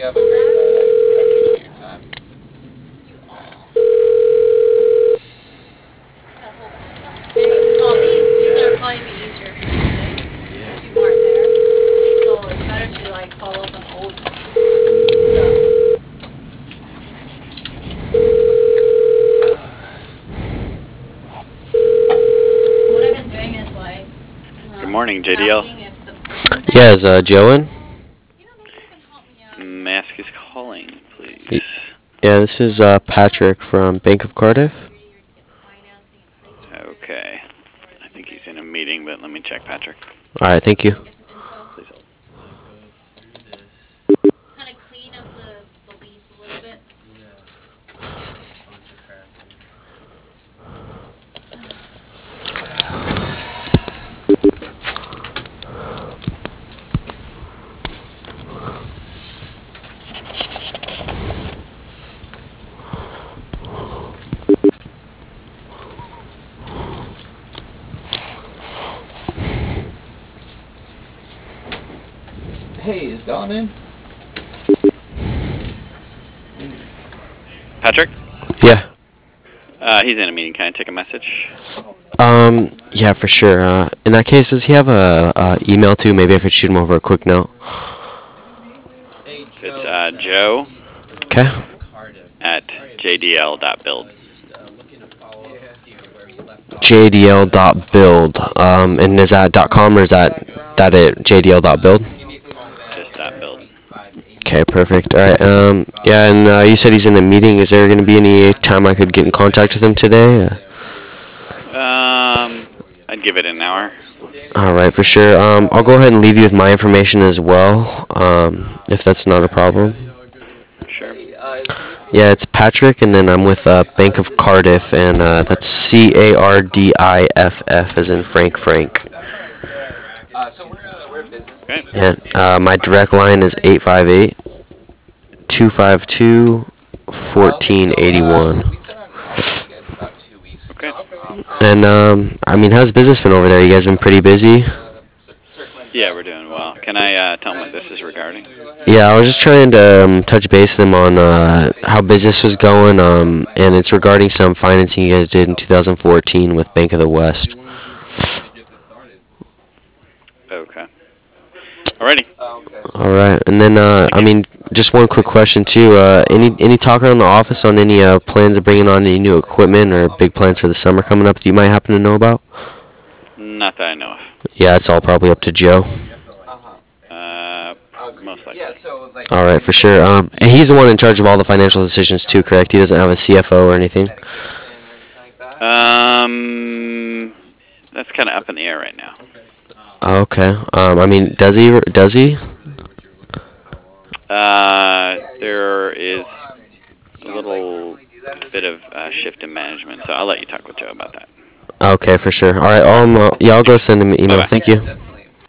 have a great night. I appreciate your time. Well, these are probably be easier for you if you weren't there. So it's better to like follow up on old stuff. What I've been doing is like Good morning, JDL. asking if the person's there. Yeah, is Joe in? You know, maybe you can help me out. Mask is calling, please. Yeah, this is Patrick from Bank of Cardiff. Okay. I think he's in a meeting, but let me check, Patrick. All right, thank you. Get some info. Please hold. Kind of clean up the lease a little bit. Hey, is Don in? Patrick? Yeah. He's in a meeting. Can I take a message? Yeah, for sure. In that case, does he have a email too? Maybe I could shoot him over a quick note. Hey, It's Joe. Joe Okay. at jdl.build. JDL.build. And is that .com or is that it? JDL.build. Just .build. Okay, perfect. All right. Yeah, and you said he's in a meeting. Is there going to be any time I could get in contact with him today? I'd give it an hour. All right, for sure. I'll go ahead and leave you with my information as well, if that's not a problem. Sure. Yeah, it's Patrick, and then I'm with Bank of Cardiff, and that's CARDIFF, as in Frank. So we're in business. Okay. And my direct line is 858-252-1481. We set out a call with you guys about 2 weeks Okay. ago. And I mean, how's business been over there? You guys been pretty busy? Yeah, we're doing well. Can I tell him what this is regarding? Yeah, I was just trying to touch base with them on how business was going, and it's regarding some financing you guys did in 2014 with Bank of the West. Okay. Alrighty. All right, and then I mean, just one quick question too. Any talk around the office on any plans of bringing on any new equipment or big plans for the summer coming up that you might happen to know about? Not that I know of. Yeah, it's all probably up to Joe. Most likely. Yeah, so like. All right, for sure. And he's the one in charge of all the financial decisions too, correct? He doesn't have a CFO or anything. That's kind of up in the air right now. Okay. I mean, does he? There is a little bit of shift in management, so I'll let you talk with Joe about that. Okay, for sure. All right. Yeah, I'll go send him an email. Bye-bye. Thank you.